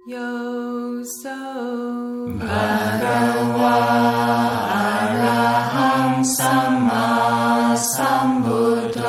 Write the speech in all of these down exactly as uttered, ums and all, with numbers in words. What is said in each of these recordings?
โยโสภะคะวะอะระหังสัมมาสัมพุทโธ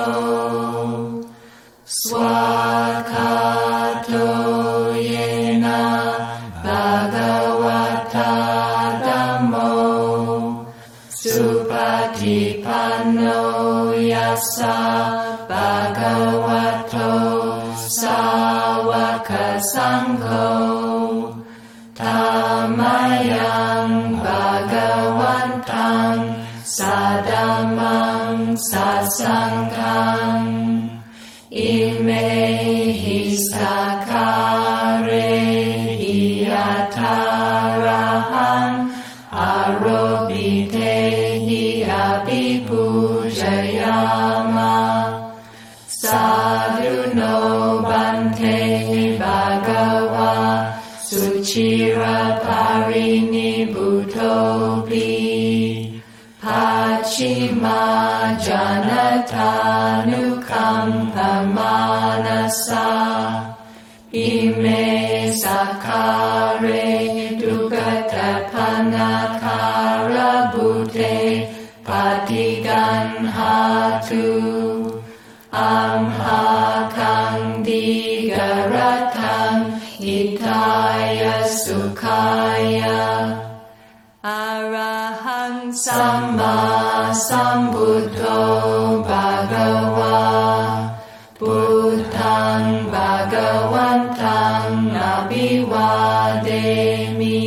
สวากขาโตเยนะภะคะวะตาธัมโมสุปฏิปันโนยัสสะภะคะวะโตสาวกสังโฆธัมมายังภะคะวันตังสัทธัมมังสัสสังฆังอิเมหิสักขาเรหิยัตถาระหังอโรบิเทหิอภิปูชยามะสาธุโนบันเทภะคะวะสุชิระภารินิบุโตปิปัจฉิมาจานัฏฐานุคัมภมานัสสะอิเมสักขาเรทุกขพนาคาระบุเตปฏิกันหาตุอัมหาคังดิกรัตถังหิทายสุขายะอะระหังสัมมาสัมพุทโธภะคะวะพุทธังภะคะวันตังอะภิวาเทมิ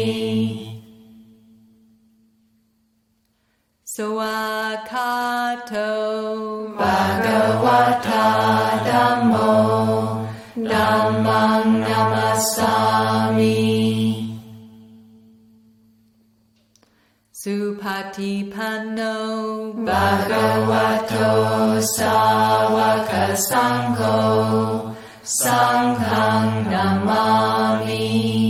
สวากขาโตภะคะวะตาธัมโมธัมมังนัมสสามิสุปฏิปันโนภะคะวะโตสาวกสังโฆสังฆังนามามิ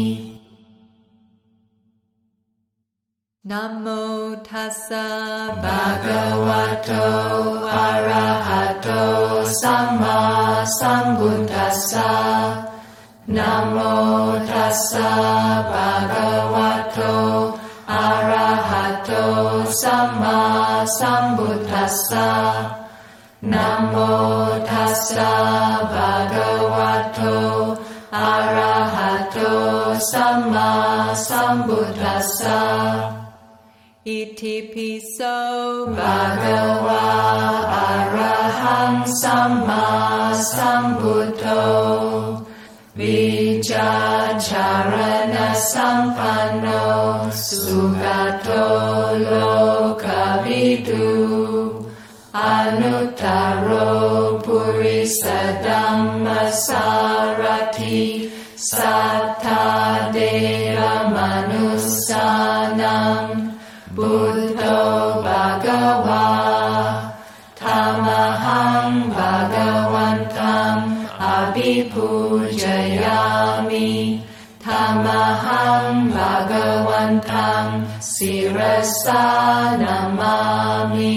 นะโมตัสสะภะคะวะโตอะระหะโตสัมมาสัมพุทธัสสะนะโมตัสสะภะคะวะโตอะระหะโตสัมมาสัมพุทธัสสะนะโมตัสสะภะคะวะโตอะระหะโตสัมมาสัมพุทธัสสะอิติปิโสภะคะวะอะระหังสัมมาสัมพุทโธวิชาจารณสัมปันโนสุขโตโลกวิทูอนุตตโรปุริสธัมมสารถิสัทธาเทวมนุสสานังพุทโธภะคะวะธัมมังภะคะวันตังอภิปูชยามิธัมมังภะคะวันตังศิรสานามามิ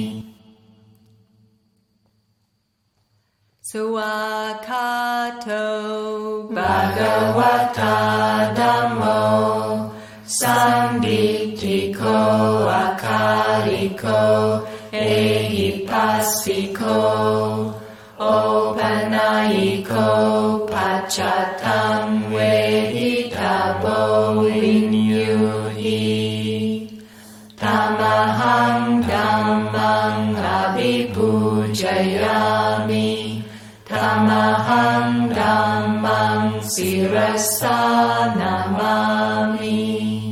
สวากขาโตภะคะวะตาธัมโมสันดิติโกอาคาลิโกเอหิปัสสิโกโอปนัยโกปัจจตังเวหิตาโบวินยูหิธัมมังธัมมังอภิปูชยามิธัมมังธัมมังศิรสานามามิ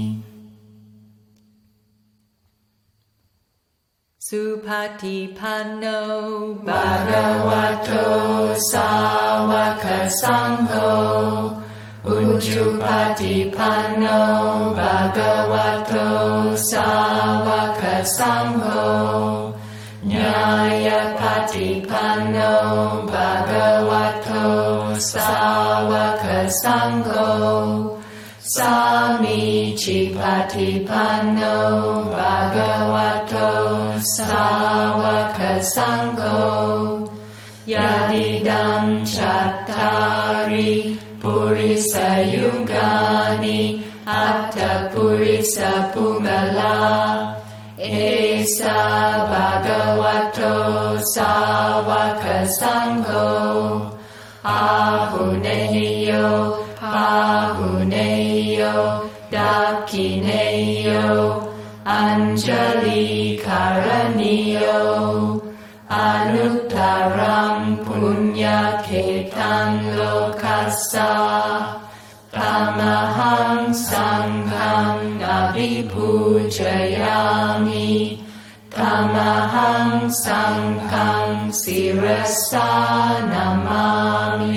สุปฏิปันโนภะคะวะโตสาวกสังโฆอุจุปฏิปันโนภะคะวะโตสาวกสังโฆญาณปฏิปันโนภะคะวะโตสาวกสังโฆสามิจิปฏิปันโนภะคะวะโตสาวกสังโฆญาติดังชัตตาริปุริสยุงกานิอัตถปุริสปุงกลาเอสาภะคะวะโตสาวกสังโฆอาหุเนโยพาหุเนโยดักขิเนโยอัญชลีคารณิโยอนุตตรังปุญญเขตังโลกัสสะธัมมังสังฆังอภิปูชยามิธัมมังสังฆังศิรสานามามิ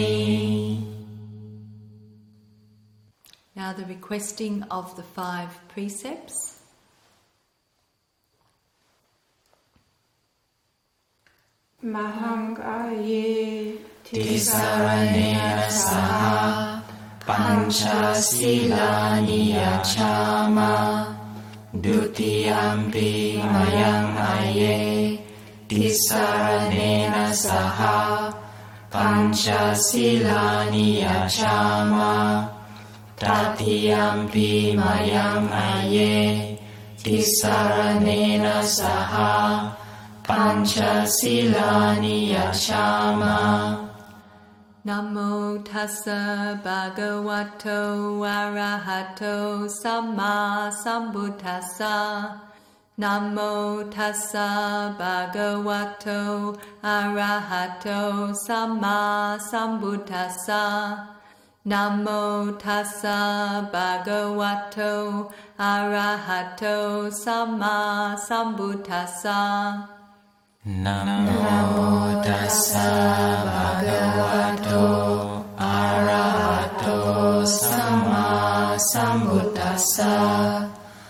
Now the requesting of the five precepts. Mahangaye Tisaranena Saha Pancha Silani Yachama Dutiyampi Mayang Aye Tisaranena Saha Pancha Silani Yachama Tatiyampi Mayang Aye Tisaranena Saha Pancha Silani Yachama Namo tassa bhagavato arahato samma sambuddhassa. Namo tassa bhagavato arahato samma sambuddhassa. Namo tassa bhagavato arahato samma sambuddhassa. Namo tassa bhagavato arahato samma sambuddhassa.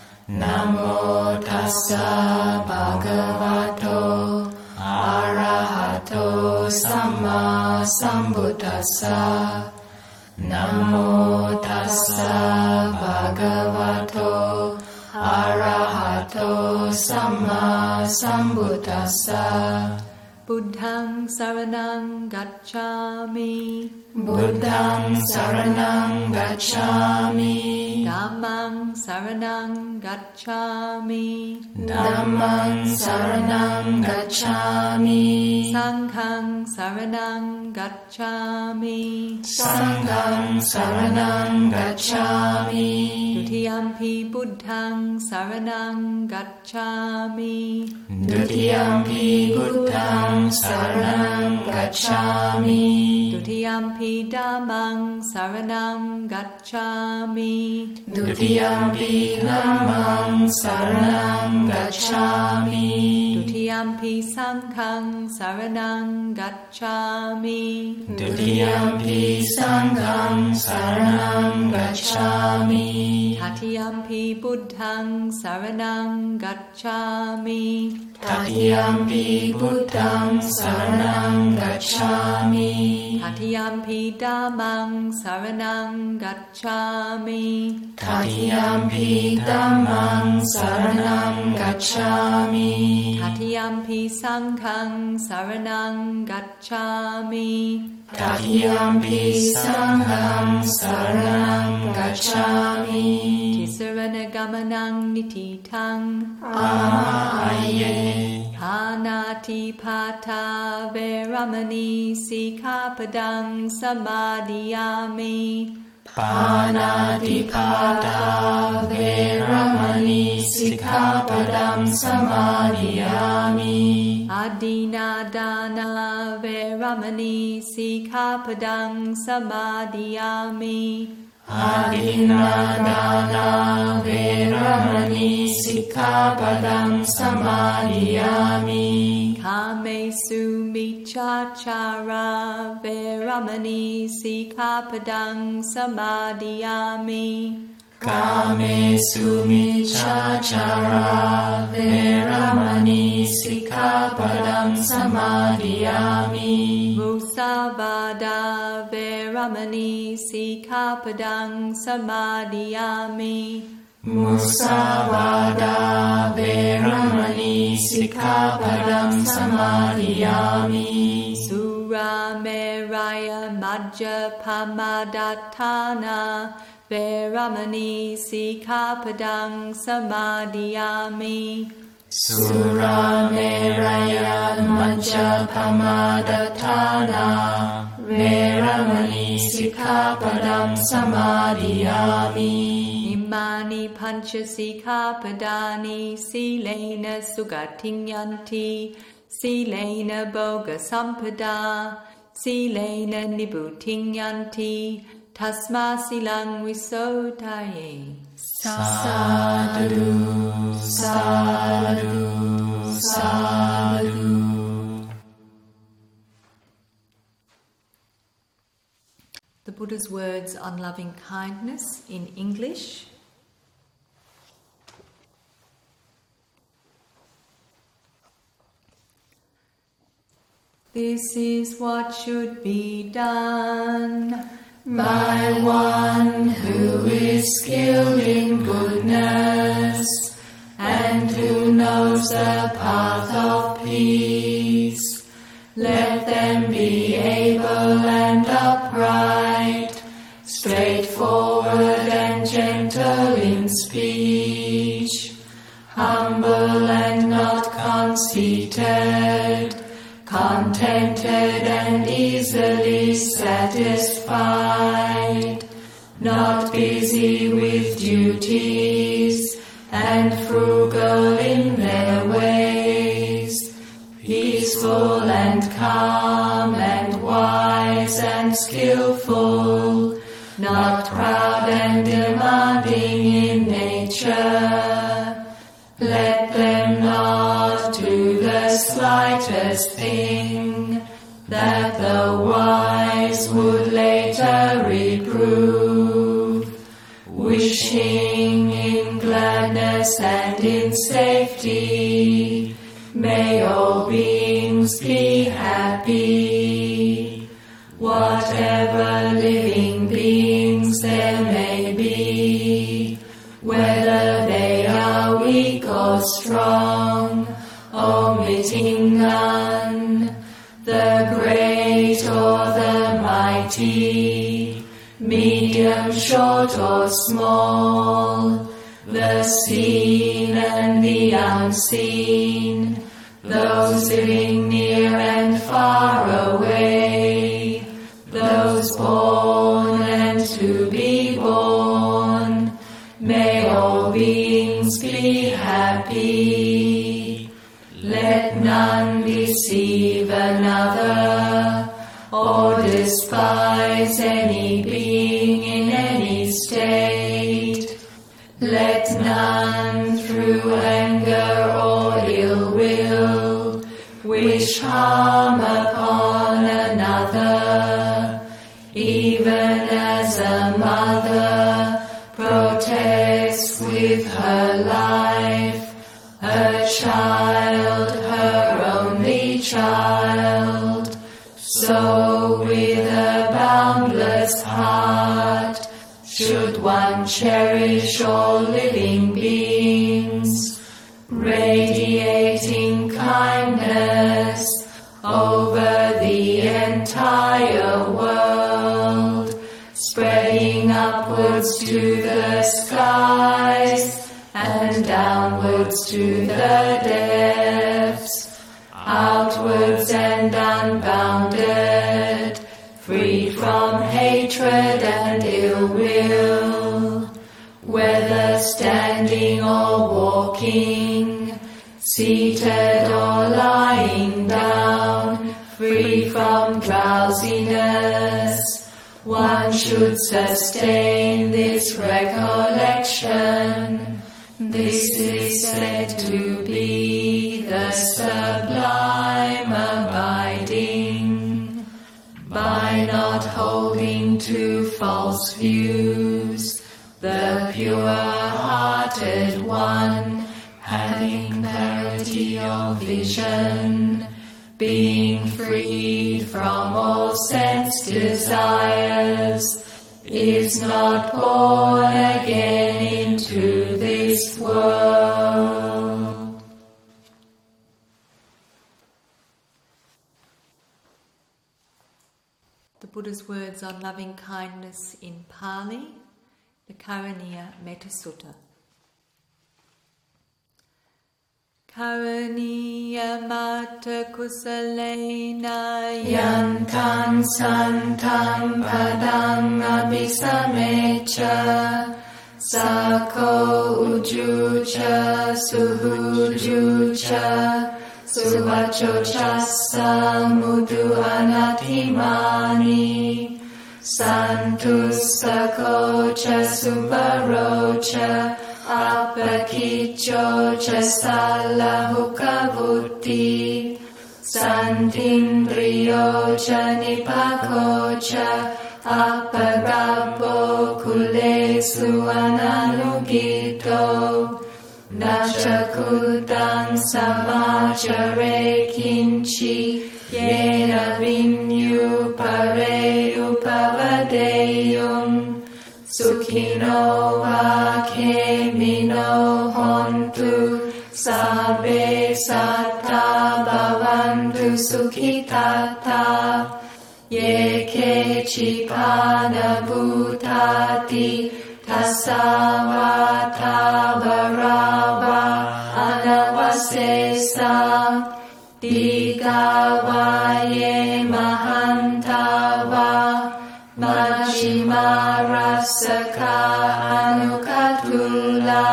Namo tassa bhagavato arahato samma sambuddhassa. Namo tassa bhagavato arahato samma sambuddhassa. Buddhang saranang gacchami. Buddhang saranang gacchami. Dhammang saranang gacchami. Dhammang saranang gacchami. Sanghang saranang gacchami. Sanghang saranang gacchami. Dutiyampi buddhang saranang gacchami. Dutiyampi buddhang saranang gacchami. Dutiyampi dhammang saranang gacchami. Dutiyampi dhammang saranang gacchami. Dutiyampi sanghang saranang gacchami. Dutiyampi sanghang saranang gacchami. Tatiyampi buddhang saranang gacchami. Tatiyampi buddhang saranang gacchami. Tatiyampi dhammang saranang gacchami. Tatiyampi dhammang saranang gacchami. Tatiyampi sanghang saranang gacchami. Tatiyampi sanghang saranang gacchami. Tisarana-gamanang nititang. Amaye. Panati pata veramani sikapadang samadhiyami. Panatipada veramani sikkhapadam samadhiyami. Adinadana veramani sikapadang samadhiyami. Adinadana veramani sikkhapadam samadhiyami. Kamesu michachara veramani sikapadang samadhiyami. Kamesu michachara veramani sikkhapadam samadhiyami. Musavada veramani sikapadang samadhiyami. Musavada veramani sikkhapadam samadhiyami. Sura Sura Meraya Majja Pamadatana Veramani Sikapadang Samadhiyami. Sura Meraya Majja Pamadatana Veramani Sikapadang Samadhiyami. Imani Pancha Sikapadani Silena Sugatinyanti Silena Boga Sampada Silena Nibutinyanti Tasma Silang Visodaye. Sadhu, sadhu, sadhu. The Buddha's words on loving kindness in English. This is what should be done by one who is skilled in goodness and who knows the path of peace. Let them be able and upright, straightforward and gentle in speech, humble and not conceited, contented and easily satisfied, not busy with duties, and frugal in their ways, peaceful and calm and wise and skillful, not proud and demanding in nature. Let them not do the slightest thing that the wise would later reprove, wishing in gladness and in safety, may all beings be happy. Whatever living beings there may be, whether they are weak or strong, omitting none, the great or the mighty, medium, short or small, the seen and the unseen, those living near and far away, those born and to be born, may all beings be happy. Let none deceive another, or despise any being in any state. Let none through anger or ill will wish harm upon another, even as a mother protects with her life her child, her only child, so with a boundless heart should one cherish all living beings, radiating kindness over the entire world, spreading upwards to the skies and downwards to the depths, outwards and unbounded, free from hatred and ill will, whether standing or walking, seated or lying down, free from drowsiness. One should sustain this recollection. This is said to be the sublime abiding. By not holding to false views, the pure-hearted one, having clarity of vision, being freed from all sense desires, is not born again into this world. Buddha's words on loving kindness in Pali, the Karaniya Metta Sutta. Karaniya Mata Kusalena Yantam Santam Padang Abhisamecha Sako Ujucha Suhujucha Suvachochasa Mudu Anatimani Santusakocha Subarocha Apakichocha Salahukavuti Santindriyocha Nipakocha Apagabo Kulesu Analugito Nachakudam Samachare Kinchi Yena Vinyu Pare Upavadeyum Sukhino Vakemino Hontu Sabe Satta Bhavantu Sukhitata Ye Kechipana Bhutati Tasavata Varava Anavasesa Digavaye Mahantava Majjimarasaka Anukatula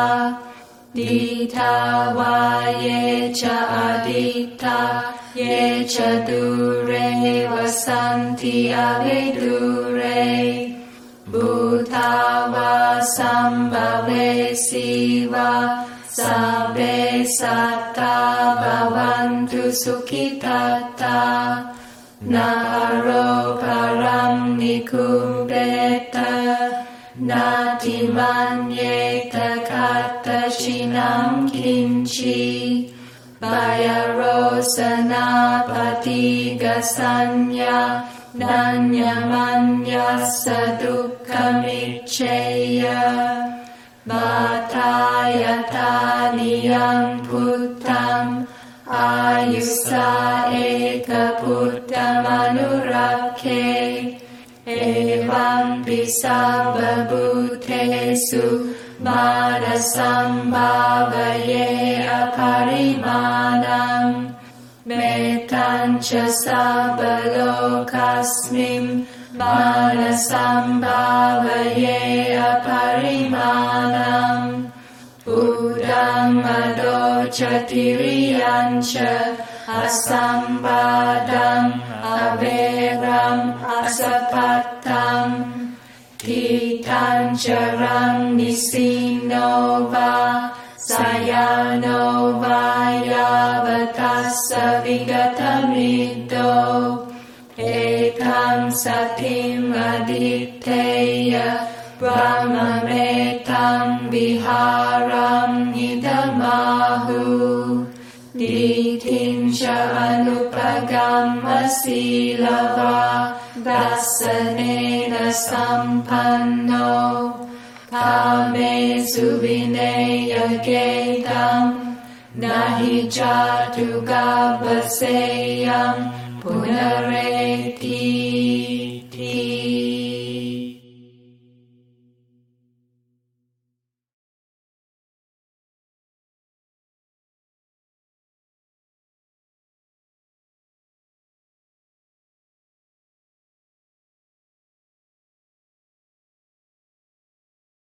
Ditavaye Cha Adita Ye Cha Dure Vasanti Avedure Bhutava Sambhave Siva Sabbe Satta Bhavantu Sukhitata Naro Param Nikumbeta Natimanyeta Kata Shinam Kinchi Bayarosana Patigasanya Nanyamanyasa Dukkamicheya Bhatayataniyam Puttam Ayusa Eka Puttam Anurakhe Evam Pisabha Bhutesu Manasambhavaye Aparimanam Metancha Sabbalokasmim Manasambhavaye Aparimanam Udam Adochatiriyancha Asambadam Averam Asapattam Titancharam Nisinova Sayanova Yavatassa Vigatamido Ekam Satim Aditeya Brahmametam Viharam Nidamahu Ditincha Anupagama Silava Dasanena Sampanno Kame Suvineya Gedam Nahi Jatu Gabaseyam Punareti